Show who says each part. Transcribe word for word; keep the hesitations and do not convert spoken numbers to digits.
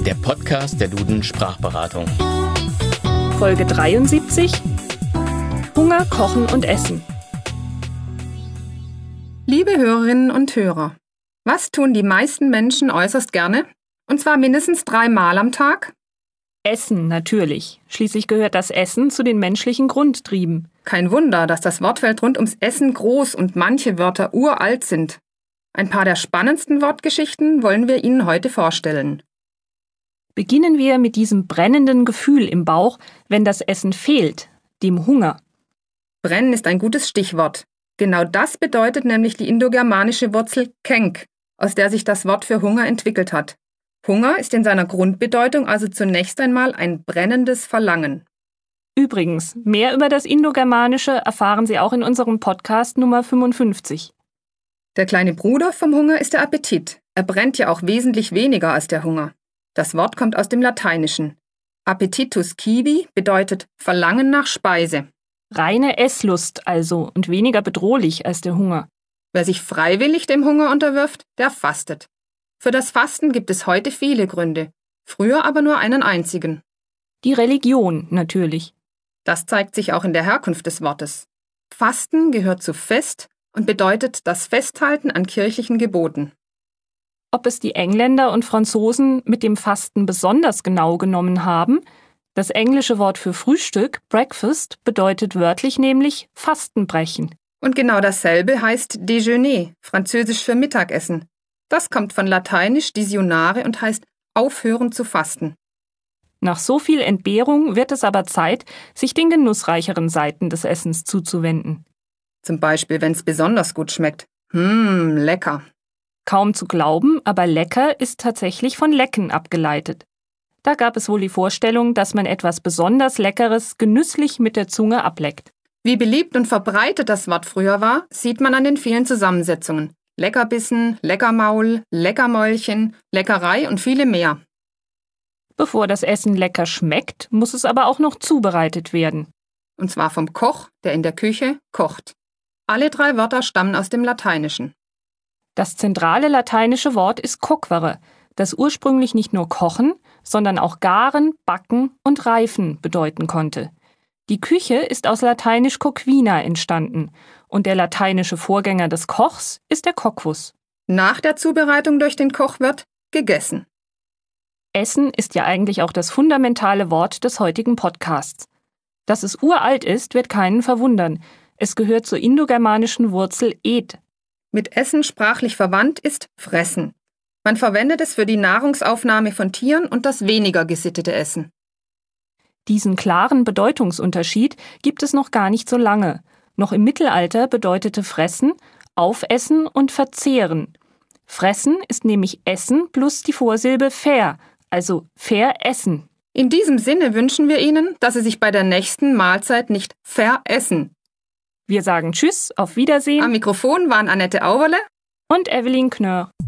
Speaker 1: der Podcast der Duden Sprachberatung.
Speaker 2: Folge dreiundsiebzig: Hunger, Kochen und Essen.
Speaker 3: Liebe Hörerinnen und Hörer, was tun die meisten Menschen äußerst gerne? Und zwar mindestens dreimal am Tag?
Speaker 2: Essen, natürlich. Schließlich gehört das Essen zu den menschlichen Grundtrieben.
Speaker 3: Kein Wunder, dass das Wortfeld rund ums Essen groß und manche Wörter uralt sind. Ein paar der spannendsten Wortgeschichten wollen wir Ihnen heute vorstellen.
Speaker 2: Beginnen wir mit diesem brennenden Gefühl im Bauch, wenn das Essen fehlt, dem Hunger.
Speaker 3: Brennen ist ein gutes Stichwort. Genau das bedeutet nämlich die indogermanische Wurzel kenk, aus der sich das Wort für Hunger entwickelt hat. Hunger ist in seiner Grundbedeutung also zunächst einmal ein brennendes Verlangen.
Speaker 2: Übrigens, mehr über das Indogermanische erfahren Sie auch in unserem Podcast Nummer fünfundfünfzig.
Speaker 3: Der kleine Bruder vom Hunger ist der Appetit. Er brennt ja auch wesentlich weniger als der Hunger. Das Wort kommt aus dem Lateinischen. Appetitus civi bedeutet Verlangen nach Speise.
Speaker 2: Reine Esslust also und weniger bedrohlich als der Hunger.
Speaker 3: Wer sich freiwillig dem Hunger unterwirft, der fastet. Für das Fasten gibt es heute viele Gründe, früher aber nur einen einzigen.
Speaker 2: Die Religion natürlich.
Speaker 3: Das zeigt sich auch in der Herkunft des Wortes. Fasten gehört zu Fest und bedeutet das Festhalten an kirchlichen Geboten.
Speaker 2: Ob es die Engländer und Franzosen mit dem Fasten besonders genau genommen haben? Das englische Wort für Frühstück, Breakfast, bedeutet wörtlich nämlich Fastenbrechen.
Speaker 3: Und genau dasselbe heißt Déjeuner, französisch für Mittagessen. Das kommt von lateinisch disunare und heißt aufhören zu fasten.
Speaker 2: Nach so viel Entbehrung wird es aber Zeit, sich den genussreicheren Seiten des Essens zuzuwenden.
Speaker 3: Zum Beispiel, wenn es besonders gut schmeckt. Hm, lecker.
Speaker 2: Kaum zu glauben, aber lecker ist tatsächlich von lecken abgeleitet. Da gab es wohl die Vorstellung, dass man etwas besonders Leckeres genüsslich mit der Zunge ableckt.
Speaker 3: Wie beliebt und verbreitet das Wort früher war, sieht man an den vielen Zusammensetzungen. Leckerbissen, Leckermaul, Leckermäulchen, Leckerei und viele mehr.
Speaker 2: Bevor das Essen lecker schmeckt, muss es aber auch noch zubereitet werden.
Speaker 3: Und zwar vom Koch, der in der Küche kocht. Alle drei Wörter stammen aus dem Lateinischen.
Speaker 2: Das zentrale lateinische Wort ist coquere, das ursprünglich nicht nur kochen, sondern auch garen, backen und reifen bedeuten konnte. Die Küche ist aus lateinisch coquina entstanden und der lateinische Vorgänger des Kochs ist der coquus.
Speaker 3: Nach der Zubereitung durch den Koch wird gegessen.
Speaker 2: Essen ist ja eigentlich auch das fundamentale Wort des heutigen Podcasts. Dass es uralt ist, wird keinen verwundern. Es gehört zur indogermanischen Wurzel ed.
Speaker 3: Mit Essen sprachlich verwandt ist Fressen. Man verwendet es für die Nahrungsaufnahme von Tieren und das weniger gesittete Essen.
Speaker 2: Diesen klaren Bedeutungsunterschied gibt es noch gar nicht so lange. Noch im Mittelalter bedeutete Fressen Aufessen und Verzehren. Fressen ist nämlich Essen plus die Vorsilbe ver, also veressen.
Speaker 3: In diesem Sinne wünschen wir Ihnen, dass Sie sich bei der nächsten Mahlzeit nicht veressen.
Speaker 2: Wir sagen Tschüss, auf Wiedersehen.
Speaker 3: Am Mikrofon waren Annette Auerle
Speaker 2: und Evelyn Knörr.